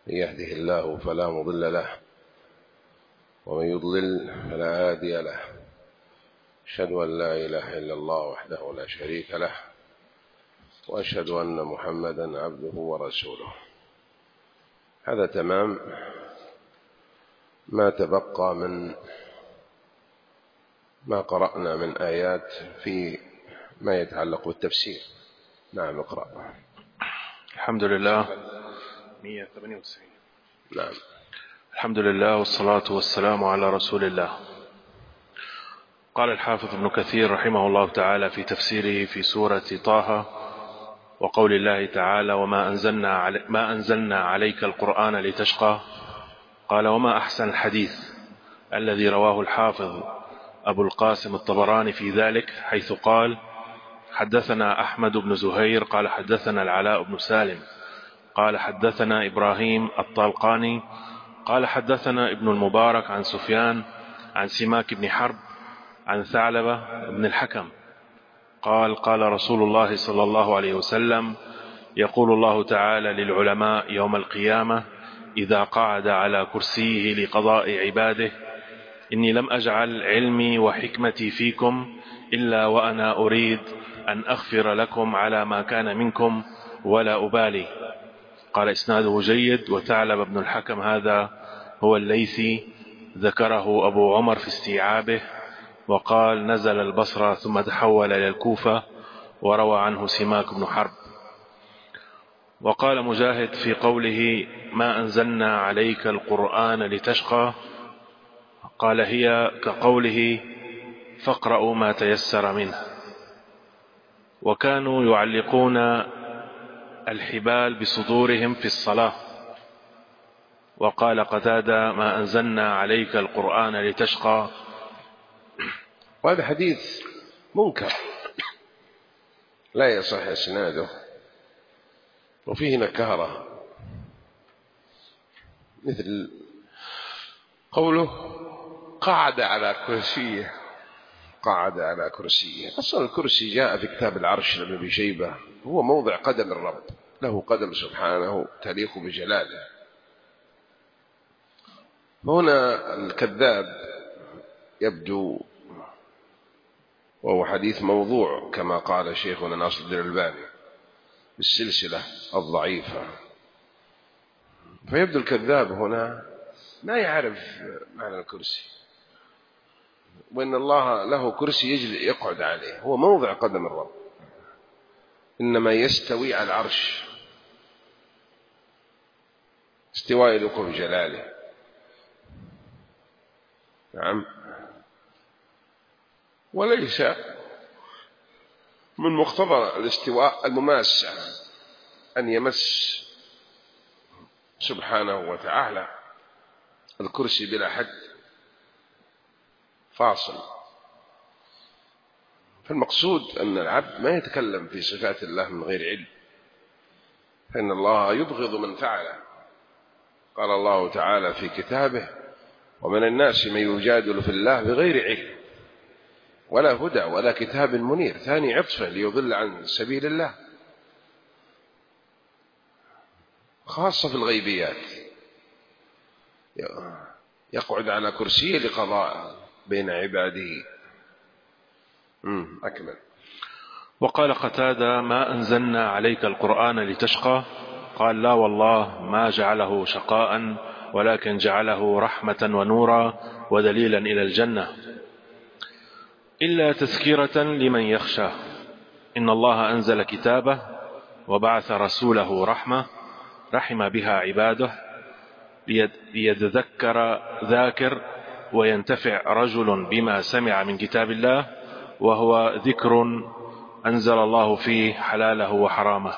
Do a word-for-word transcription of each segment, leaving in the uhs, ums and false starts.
من يهده الله فلا مضل له ومن يضلل فلا هادي له. أشهد أن لا إله إلا الله وحده لا شريك له، وأشهد أن محمدا عبده ورسوله. هذا تمام ما تبقى من ما قرأنا من آيات في ما يتعلق بالتفسير. نعم، اقرأ. الحمد لله. مئة وثمانية وتسعين. نعم. الحمد لله والصلاة والسلام على رسول الله. قال الحافظ ابن كثير رحمه الله تعالى في تفسيره في سورة طه وقول الله تعالى: وما أنزلنا, علي ما أنزلنا عليك القرآن لتشقى. قال: وما أحسن الحديث الذي رواه الحافظ أبو القاسم الطبراني في ذلك، حيث قال: حدثنا أحمد بن زهير قال حدثنا العلاء بن سالم قال حدثنا إبراهيم الطالقاني قال حدثنا ابن المبارك عن سفيان عن سماك بن حرب عن ثعلبة بن الحكم قال: قال رسول الله صلى الله عليه وسلم: يقول الله تعالى للعلماء يوم القيامة إذا قعد على كرسيه لقضاء عباده: إني لم أجعل علمي وحكمتي فيكم إلا وأنا أريد أن أغفر لكم على ما كان منكم ولا أبالي. قال: إسناده جيد. وثعلب بن الحكم هذا هو الليثي، ذكره أبو عمر في استيعابه، وقال: نزل البصرة ثم تحول إلى الكوفة، وروى عنه سماك بن حرب. وقال مجاهد في قوله: ما أنزلنا عليك القرآن لتشقى، قال: هي كقوله: فاقرأوا ما تيسر منه. وكانوا يعلقون الحبال بصدورهم في الصلاة. وقال قتادة: ما أنزلنا عليك القرآن لتشقى. وهذا حديث منكر لا يصح إسناده، وفيه نكارة، مثل قوله: قعد على كرسيه. قعد على كرسيه، أصلا الكرسي جاء في كتاب العرش لابن أبي شيبة، هو موضع قدم الرب، له قدم سبحانه تليق بجلاله. هنا الكذاب يبدو، وهو حديث موضوع كما قال شيخنا ناصر الدين الألباني بالسلسلة الضعيفة، فيبدو الكذاب هنا ما يعرف معنى الكرسي، وإن الله له كرسي يجلس يقعد عليه، هو موضع قدم الرب، إنما يستوي على العرش استواء يليق بجلاله. نعم. وليس من مقتضى الاستواء المماسة أن يمس سبحانه وتعالى الكرسي بلا حد فاصل. فالمقصود أن العبد ما يتكلم في صفات الله من غير علم، فإن الله يبغض من فعله. قال الله تعالى في كتابه: ومن الناس من يجادل في الله بغير علم ولا هدى ولا كتاب منير. ثاني عطفه ليضل عن سبيل الله، خاصة في الغيبيات. يقعد على كرسيه لقضاء بين عباده. أكمل. وقال قتادة: ما أنزلنا عليك القرآن لتشقى. قال: لا والله ما جعله شقاء، ولكن جعله رحمة ونورا ودليلا إلى الجنة، إلا تذكرة لمن يخشى. إن الله أنزل كتابه وبعث رسوله رحمة رحم بها عباده، ليتذكر ذاكر وينتفع رجل بما سمع من كتاب الله، وهو ذكر أنزل الله فيه حلاله وحرامه.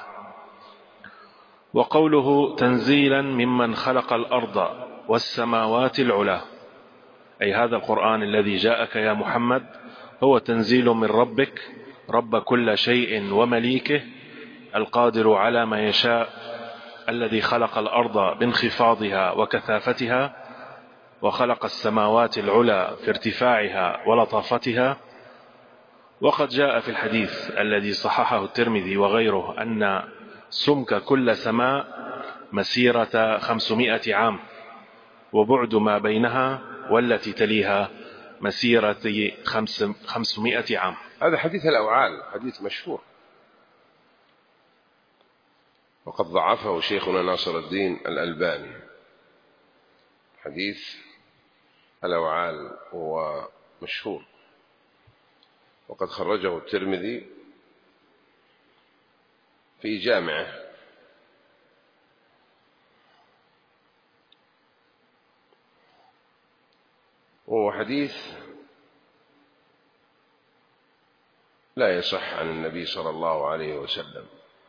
وقوله: تنزيلا ممن خلق الأرض والسماوات العلى، أي هذا القرآن الذي جاءك يا محمد هو تنزيل من ربك، رب كل شيء ومليكه، القادر على ما يشاء، الذي خلق الأرض بانخفاضها وكثافتها، وخلق السماوات العلى في ارتفاعها ولطافتها. وقد جاء في الحديث الذي صححه الترمذي وغيره أن سمك كل سماء مسيرة خمسمائة عام، وبعد ما بينها والتي تليها مسيرة خمس خمسمائة عام. هذا حديث الأوعال، حديث مشهور، وقد ضعفه شيخنا ناصر الدين الألباني. حديث الأوعال هو مشهور، وقد خرجه الترمذي في جامعه. وهو حديث لا يصح عن النبي صلى الله عليه وسلم.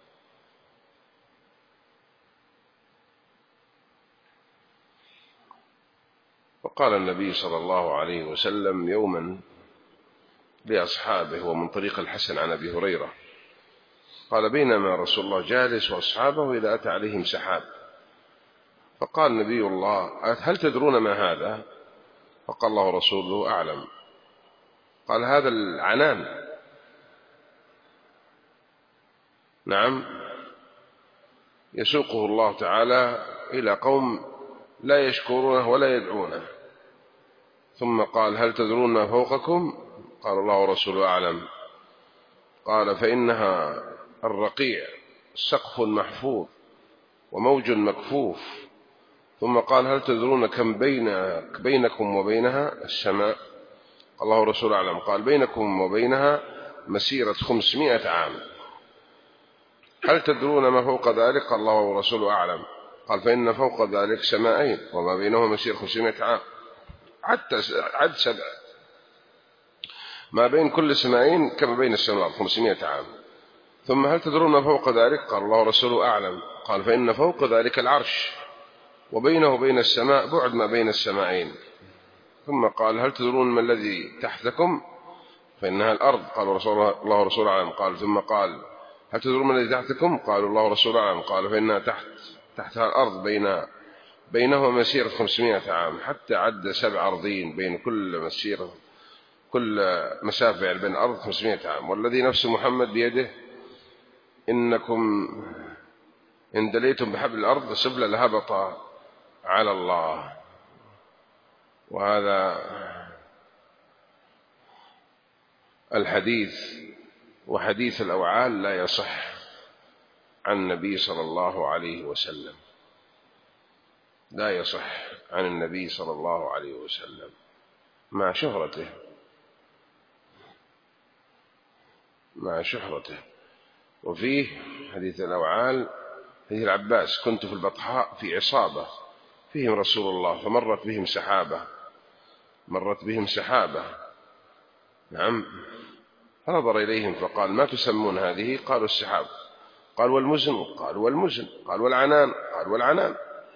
وقال النبي صلى الله عليه وسلم يوما لأصحابه، ومن طريق الحسن عن أبي هريرة، قال: بينما رسول الله جالس وأصحابه إذا أتى عليهم سحاب، فقال نبي الله: هل تدرون ما هذا؟ فقال الله رسوله: أعلم. قال: هذا العنان. نعم، يسوقه الله تعالى إلى قوم لا يشكرونه ولا يدعونه. ثم قال: هل تدرون ما فوقكم؟ قال: الله ورسوله أعلم. قال: فإنها الرقيع، سقف محفوظ وموج مكفوف. ثم قال: هل تدرون كم بينك بينكم وبينها؟ السماء. الله ورسوله أعلم. قال: بينكم وبينها مسيرة خمسمائة عام. هل تدرون ما فوق ذلك؟ قال: الله ورسوله أعلم. قال: فإن فوق ذلك سماءين وما بينهما مسيرة خمسمائة عام. عد سبع، ما بين كل سماءين كما بين السماء خمسمائة عام. ثم: هل تدرون ما فوق ذلك؟ قال: الله ورسوله أعلم. قال: فإن فوق ذلك العرش، وبينه وبين السماء بعد ما بين السماءين. ثم قال: هل تدرون ما الذي تحتكم؟ فإنها الأرض. قال: الله ورسوله أعلم. قال: ثم قال: هل تدرون ما الذي تحتكم؟ قالوا: الله ورسوله أعلم. قال: فإنها تحت تحتها الأرض، بين بينهما مسيرة خمسمائة عام، حتى عد سبع أرضين بين كل مسيرة كل مسافة يعني بين الأرض خمسمائة عام. والذي نفس محمد بيده إنكم إن دليتم بحبل الأرض سبل لهبط على الله. وهذا الحديث وحديث الأوعال لا يصح عن النبي صلى الله عليه وسلم، لا يصح عن النبي صلى الله عليه وسلم مع شهرته مع شهرته. وفيه حديث الأوعال حديث العباس: كنت في البطحاء في عصابة فيهم رسول الله، فمرت بهم سحابة مرت بهم سحابة نعم، فنظر إليهم فقال: ما تسمون هذه؟ قالوا: السحاب. قال: والمزن؟ قال: والمزن. قال: والعنان؟ قال: والعنان.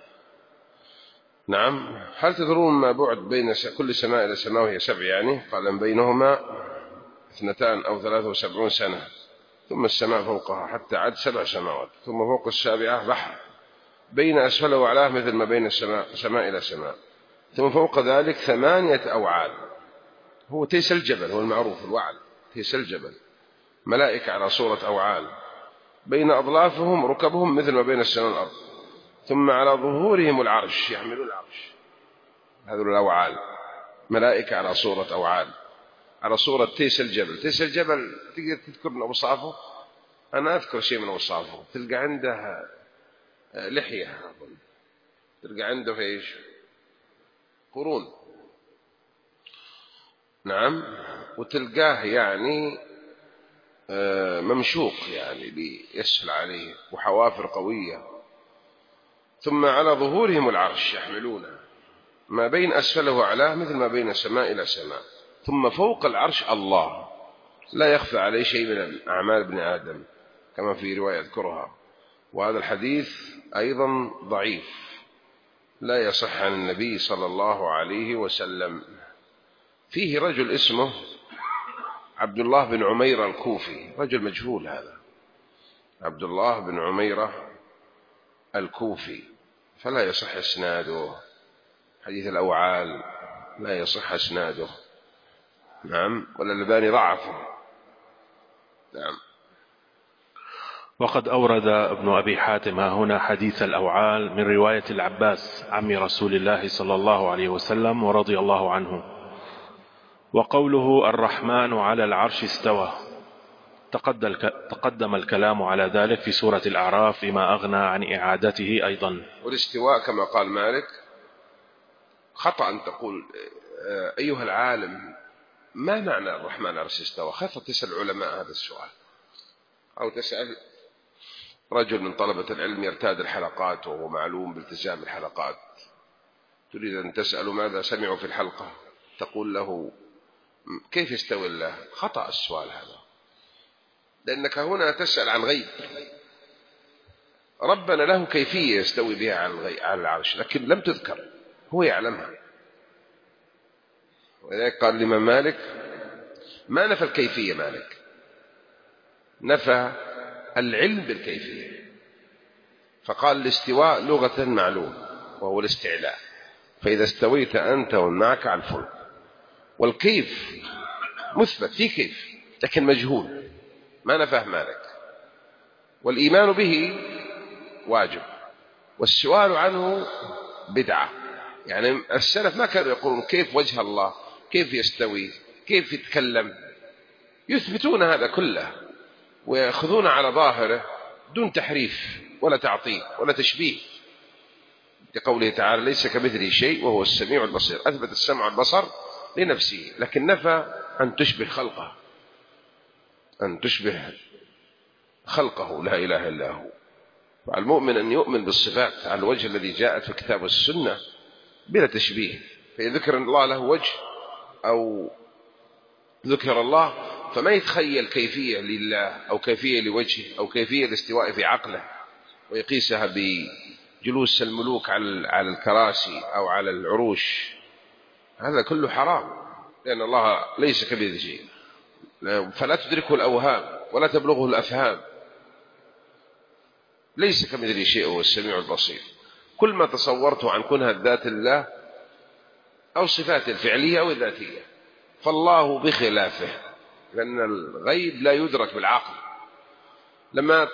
نعم. هل تدرون ما بعد بين كل سماء إلى سماء وهي سبع يعني؟ قال: بينهما اثنتان أو ثلاثة وسبعون سنة. ثم السماء فوقها حتى عد سبع سماوات. ثم فوق السابعة بحر، بين أسفله وأعلاه مثل ما بين السماء سماء إلى سماء. ثم فوق ذلك ثمانية أوعال، هو تيس الجبل، هو المعروف الوعل، تيس الجبل، ملائكة على صورة أوعال، بين أضلافهم ركبهم مثل ما بين السماء والأرض. ثم على ظهورهم العرش، يحملون العرش. هذا الأوعال ملائكة على صورة أوعال، على صورة تيس الجبل. تيس الجبل تقدر تذكر من أوصافه؟ أنا أذكر شيء من أوصافه. تلقى عنده لحية، تلقى عنده إيش؟ قرون. نعم. وتلقاه يعني ممشوق، يعني بيسهل عليه، وحوافر قوية. ثم على ظهورهم العرش يحملونه، ما بين أسفله وأعلاه مثل ما بين السماء إلى سماء. ثم فوق العرش الله، لا يخفى عليه شيء من أعمال ابن آدم، كما في رواية أذكرها. وهذا الحديث أيضا ضعيف، لا يصح عن النبي صلى الله عليه وسلم. فيه رجل اسمه عبد الله بن عميرة الكوفي، رجل مجهول هذا، عبد الله بن عميرة الكوفي، فلا يصح اسناده. حديث الأوعال لا يصح اسناده. نعم. والألباني ضعفه. نعم. وقد أورد ابن أبي حاتم هنا حديث الأوعال من رواية العباس عم رسول الله صلى الله عليه وسلم ورضي الله عنه. وقوله الرحمن على العرش استوى تقدم الكلام على ذلك في سورة الأعراف فيما أغنى عن إعادته أيضا. والاستواء كما قال مالك خطأ أن تقول أيها العالم ما معنى الرحمن على العرش استوى. خاف تسأل العلماء هذا السؤال، أو تسأل رجل من طلبة العلم يرتاد الحلقات وهو معلوم بالتزام الحلقات، تريد أن تسأل ماذا سمعوا في الحلقة، تقول له كيف يستوي الله. خطأ السؤال هذا، لأنك هنا تسأل عن غيب. ربنا له كيفية يستوي بها على العرش لكن لم تذكر، هو يعلمها. ولذلك قال الإمام مالك ما نفى الكيفية، مالك نفى العلم بالكيفية، فقال الاستواء لغة معلوم وهو الاستعلاء، فإذا استويت أنت ومعك على الفلك. والكيف مثبت في كيف لكن مجهول، ما نفاه مالك. والإيمان به واجب والسؤال عنه بدعة. يعني السلف ما كانوا يقولون كيف وجه الله، كيف يستوي، كيف يتكلم، يثبتون هذا كله ويأخذون على ظاهره دون تحريف ولا تعطيل ولا تشبيه، لقوله تعالى ليس كمثله شيء وهو السميع البصير. أثبت السمع والبصر لنفسه لكن نفى أن تشبه خلقه، أن تشبه خلقه لا إله إلا هو. فالمؤمن أن يؤمن بالصفات على الوجه الذي جاءت في الكتاب والسنة بلا تشبيه. فإذا ذكر الله له وجه أو ذكر الله فما يتخيل كيفية لله أو كيفية لوجهه أو كيفية الاستواء في عقله ويقيسها بجلوس الملوك على الكراسي أو على العروش. هذا كله حرام، لأن الله ليس كمثله شيء، فلا تدركه الأوهام ولا تبلغه الأفهام. ليس كمثله شيء هو السميع البصير. كل ما تصورته عن كنها ذات الله أو صفاته الفعلية أو الذاتية، فالله بخلافه، لأن الغيب لا يدرك بالعقل. لما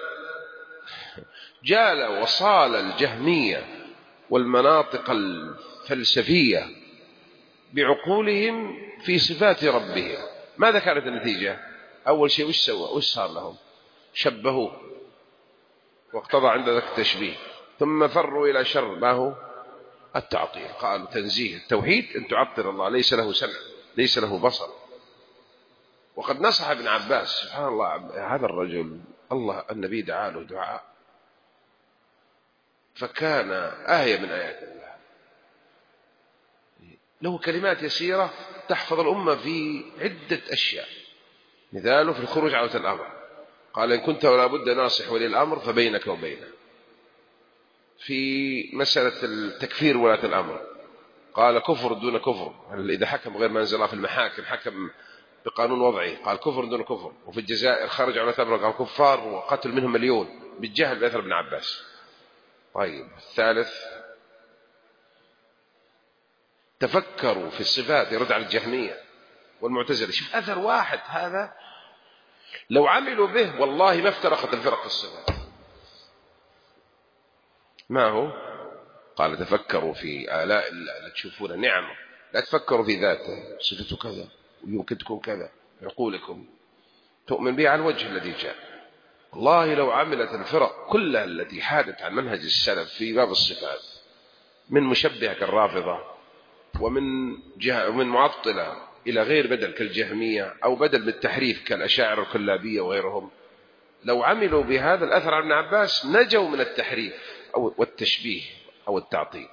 جال وصال الجهمية والمناطق الفلسفية بعقولهم في صفات ربهم، ماذا كانت النتيجة؟ أول شيء وش سوى؟ وش صار لهم؟ شبهوه واقتضى عند ذلك التشبيه، ثم فروا إلى شر ما هو التعطيل. قالوا تنزيه التوحيد أن تعطل الله، ليس له سمع ليس له بصر. وقد نصح ابن عباس سبحان الله، هذا الرجل الله النبي دعا له دعاء فكان آية من آيات الله، له كلمات يسيرة تحفظ الأمة في عدة أشياء. مثاله في الخروج على الأمر، قال إن كنت ولا بد ناصح ولي الأمر فبينك وبينه. في مسألة التكفير ولاة الأمر قال كفر دون كفر، إذا حكم غير ما أنزل الله في المحاكم حكم بقانون وضعي قال كفر دون كفر. وفي الجزائر خرج على الأمر قال كفار وقتل منهم مليون بالجهل بأثر ابن عباس. طيب الثالث تفكروا في الصفات، يرد على الجهمية والمعتزلة. شوف أثر واحد هذا لو عملوا به والله ما افترقت الفرق الصفات. ما هو؟ قال تفكروا في آلاء الله لا تشوفون نعمه، لا تفكروا في ذاته صفته كذا ويمكن تكون كذا. عقولكم تؤمن به على الوجه الذي جاء. والله لو عملت الفرق كلها التي حادت عن منهج السلف في باب الصفات من مشبهة كالرافضة ومن جهة ومن معطلة إلى غير بدل كالجهمية أو بدل بالتحريف كالأشاعرة الكلابية وغيرهم، لو عملوا بهذا الأثر عن ابن عباس نجوا من التحريف أو والتشبيه أو التعطيل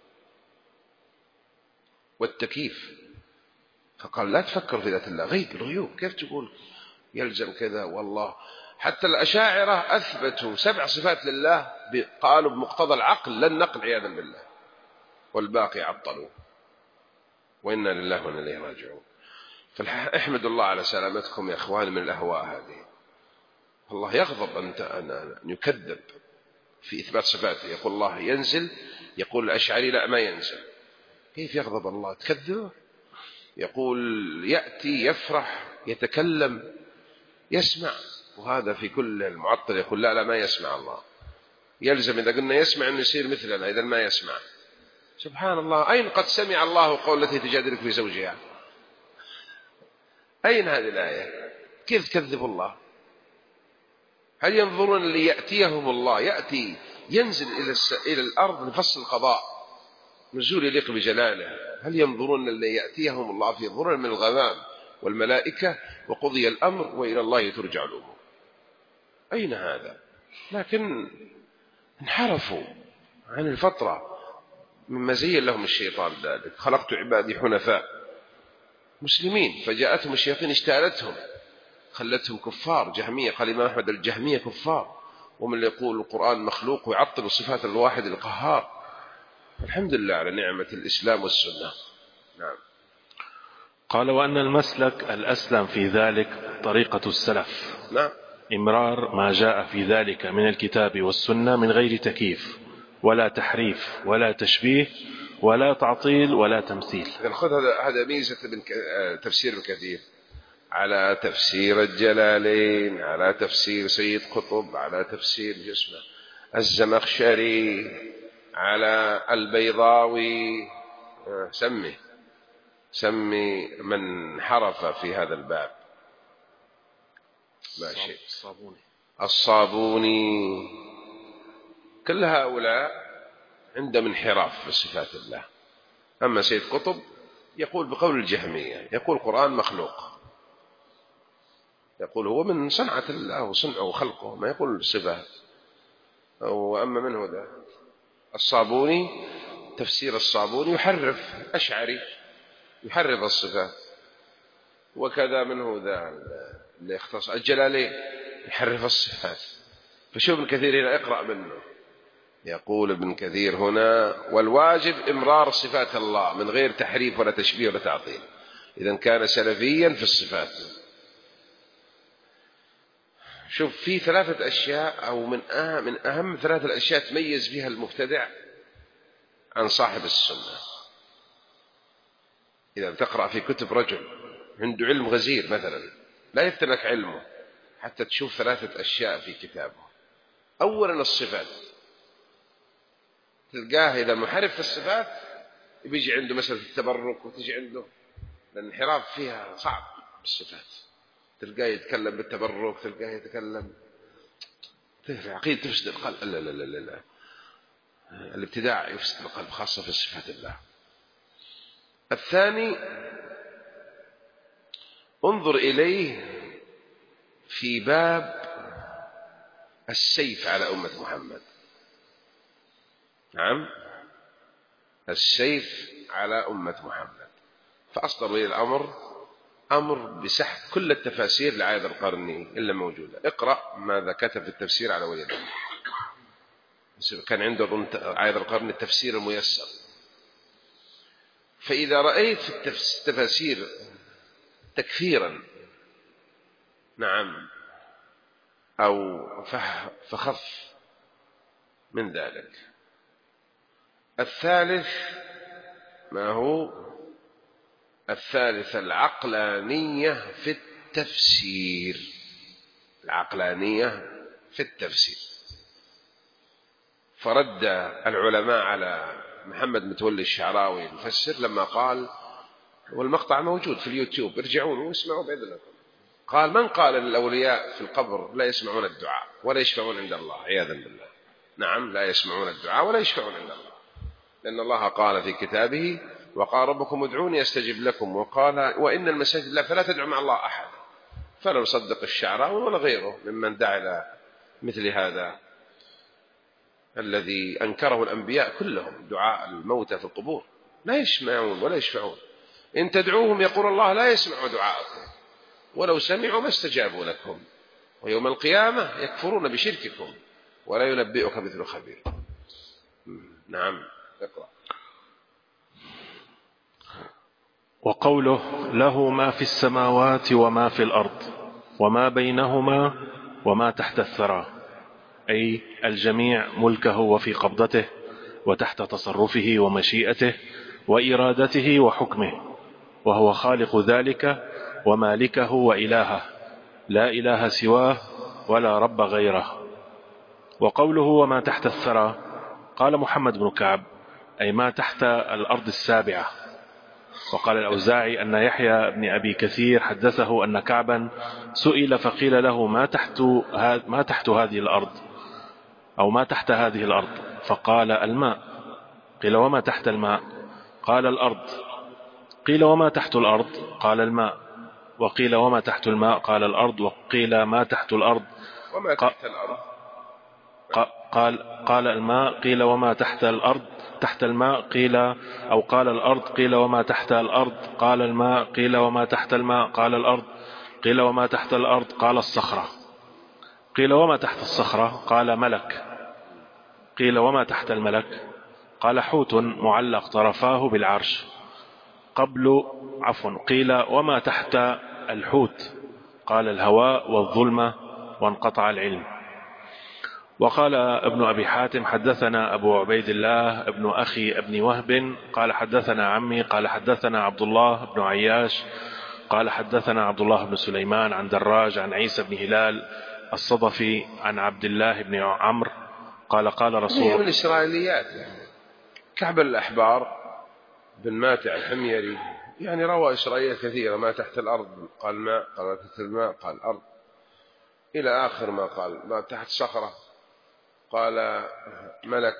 والتكييف. فقال لا تفكر في ذات الله، غيب الغيوب، كيف تقول يلزم كذا؟ والله حتى الأشاعرة أثبتوا سبع صفات لله قالوا بمقتضى العقل لا النقل عياذا بالله، والباقي عطلوا. وإنا لله وإنا إليه راجعون. فاحمد الله على سلامتكم يا إخواني من الأهواء هذه. الله يغضب أن يكذب في إثبات صفاته، يقول الله ينزل، يقول الأشعري لا ما ينزل. كيف يغضب الله؟ تكذبه. يقول يأتي يفرح يتكلم يسمع، وهذا في كل المعطل يقول لا لا ما يسمع الله، يلزم إذا قلنا يسمع أنه يصير مثلنا، إذا ما يسمع. سبحان الله، أين قد سمع الله قول التي تجادلك في زوجها؟ أين هذه الآية؟ كيف تكذب الله؟ هل ينظرون اللي يأتيهم الله يأتي ينزل إلى, الس... إلى الأرض لفصل القضاء نزول يليق بجلاله؟ هل ينظرون اللي يأتيهم الله في ظلل من الغمام والملائكة وقضي الأمر وإلى الله ترجع الأمور؟ أين هذا؟ لكن انحرفوا عن الفطرة، مما زين لهم الشيطان ذلك. خلقت عبادي حنفاء مسلمين، فجاءتهم الشياطين اجتالتهم خلتهم كفار. جهمية، قال الإمام أحمد الجهمية كفار، ومن اللي يقول القرآن مخلوق ويعطل صفات الواحد القهار. الحمد لله على نعمة الإسلام والسنة. نعم. قال وأن المسلك الأسلم في ذلك طريقة السلف. نعم. إمرار ما جاء في ذلك من الكتاب والسنة من غير تكييف ولا تحريف ولا تشبيه ولا تعطيل ولا تمثيل. خذ هذا ميزة من تفسير ابن كثير على تفسير الجلالين، على تفسير سيد قطب، على تفسير جسمه الزمخشري، على البيضاوي. سمي سمي من حرف في هذا الباب. لا شيء. الصابوني الصابوني، كل هؤلاء عندهم انحراف في صفات الله. أما سيد قطب يقول بقول الجهمية، يقول القرآن مخلوق، يقول هو من صنعة الله وصنعه وخلقه، ما يقول الصفات. وأما من هو ذا الصابوني، تفسير الصابوني يحرف أشعري، يحرف الصفات. وكذا منه ذا اللي يختص الجلالين يحرف الصفات. فشوف ابن كثير هنا، اقرأ منه. يقول ابن كثير هنا والواجب إمرار صفات الله من غير تحريف ولا تشبيه ولا تعطيل. إذن كان سلفيا في الصفات. شوف في ثلاثة أشياء أو من أهم, من أهم ثلاثة الأشياء تميز بها المبتدع عن صاحب السنة. إذا تقرأ في كتب رجل عنده علم غزير مثلا، لا يفتنك علمه حتى تشوف ثلاثة أشياء في كتابه. أولا الصفات، تلقاه إذا محرف في الصفات بيجي عنده مسألة التبرك، وتجي عنده الانحراف فيها صعب بالصفات. تلقاه يتكلم بالتبرك، تلقاه يتكلم عقيدة تفسد القلب. لا لا لا لا, لا. الابتداع يفسد القلب خاصة في صفات الله. الثاني انظر إليه في باب السيف على أمة محمد. نعم، السيف على أمة محمد. فأصدر ولي الأمر أمر بسحب كل التفاسير لعايد القرني إلا موجودة. اقرأ ماذا كتب في التفسير على ولي الأمر. كان عنده ضمن عايد القرني التفسير الميسر. فإذا رأيت في التفاسير تكفيرا نعم أو فخف من ذلك. الثالث ما هو الثالث العقلانية في التفسير. العقلانية في التفسير. فرد العلماء على محمد متولي الشعراوي المفسر لما قال، والمقطع موجود في اليوتيوب ارجعون واسمعوا بإذن الله، قال من قال الأولياء في القبر لا يسمعون الدعاء ولا يشفعون عند الله؟ عياذا بالله. نعم، لا يسمعون الدعاء ولا يشفعون عند الله، لأن الله قال في كتابه وقال ربكم ادعوني أستجب لكم، وقال وإن المساجد لا فلا تدعوا مع الله أحد. فلا نصدق الشعراوي ولا غيره ممن دعا إلى مثل هذا الذي أنكره الأنبياء كلهم، دعاء الموتى في القبور لا يسمعون ولا يشفعون. إن تدعوهم يقول الله لا يسمع دعاءكم ولو سمعوا ما استجابوا لكم، ويوم القيامة يكفرون بشرككم ولا ينبئك مثل خبير. نعم، اقرأ. وقوله له ما في السماوات وما في الأرض وما بينهما وما تحت الثرى، أي الجميع ملكه وفي قبضته وتحت تصرفه ومشيئته وإرادته وحكمه، وهو خالق ذلك ومالكه وإلهه، لا إله سواه ولا رب غيره. وقوله وما تحت الثرى قال محمد بن كعب أي ما تحت الأرض السابعة. وقال الأوزاعي أن يحيى بن أبي كثير حدثه أن كعبا سئل فقيل له ما تحت, ما تحت هذه الأرض أو ما تحت هذه الأرض فقال الماء. قيل وما تحت الماء قال الأرض. قيل وما تحت الأرض قال الماء. وقيل وما تحت الماء قال الأرض. وقيل ما تحت الأرض وما تحت الأرض قال قال الماء. قيل وما تحت الأرض تحت الماء قيل أو قال الأرض. قيل وما تحت الأرض قال الماء. قيل وما تحت الماء قال الأرض. قيل وما تحت الأرض قال الصخرة. قيل وما تحت الصخرة قال ملك. قيل وما تحت الملك قال حوت معلق طرفاه بالعرش قبل عفوا. قيل وما تحت الحوت قال الهواء والظلمة وانقطع العلم. وقال ابن أبي حاتم حدثنا أبو عبيد الله ابن أخي ابن وهب قال حدثنا عمي قال حدثنا عبد الله بن عياش قال حدثنا عبد الله بن سليمان عن دراج عن عيسى بن هلال الصدفي عن عبد الله بن عمرو قال قال رسول الله من الإسرائيليات يعني. كعب الأحبار بن ماتع الحميري يعني روى إسرائيليات كثيرة. ما تحت الأرض قال ماء قال ما تحت الماء قال أرض إلى آخر ما قال. ما تحت صخرة قال ملك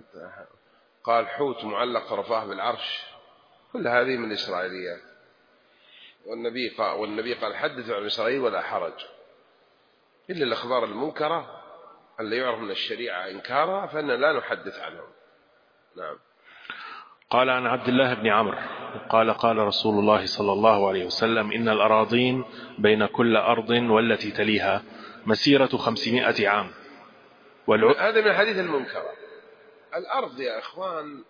قال حوت معلق طرفاه بالعرش. كل هذه من الإسرائيليات. والنبي قال, والنبي قال حدثوا عن إسرائيل ولا حرج إلا الأخبار المنكرة اللي يعرف من الشريعة إنكارها فإن لا نحدث عنهم. نعم. قال عن عبد الله بن عمرو قال قال رسول الله صلى الله عليه وسلم إن الأراضين بين كل أرض والتي تليها مسيرة خمسمائة عام. والع... هذا من الحديث المنكرة. الأرض يا أخوان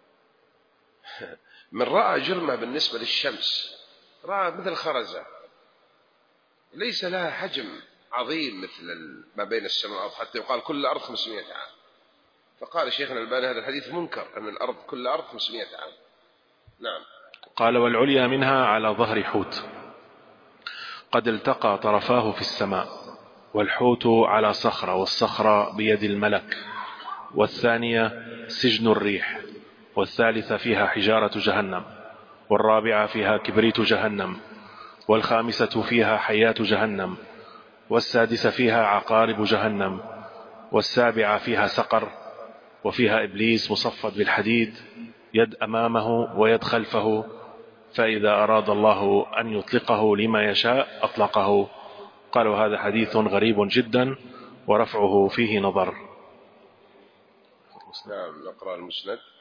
من رأى جرمة بالنسبة للشمس رأى مثل خرزة ليس لها حجم عظيم مثل ما بين السماء والأرض حتى يقال كل أرض خمسمائة عام. فقال شيخنا الألباني هذا الحديث منكر أن الأرض كل أرض خمسمائة عام. نعم. قال والعليا منها على ظهر حوت قد التقى طرفاه في السماء والحوت على صخرة والصخرة بيد الملك والثانية سجن الريح والثالثة فيها حجارة جهنم والرابعة فيها كبريت جهنم والخامسة فيها حياة جهنم والسادسة فيها عقارب جهنم والسابعة فيها سقر وفيها إبليس مصفد بالحديد يد أمامه ويد خلفه فإذا أراد الله أن يطلقه لما يشاء أطلقه. قالوا هذا حديث غريب جدا ورفعه فيه نظر. نعم. نقرأ المسند.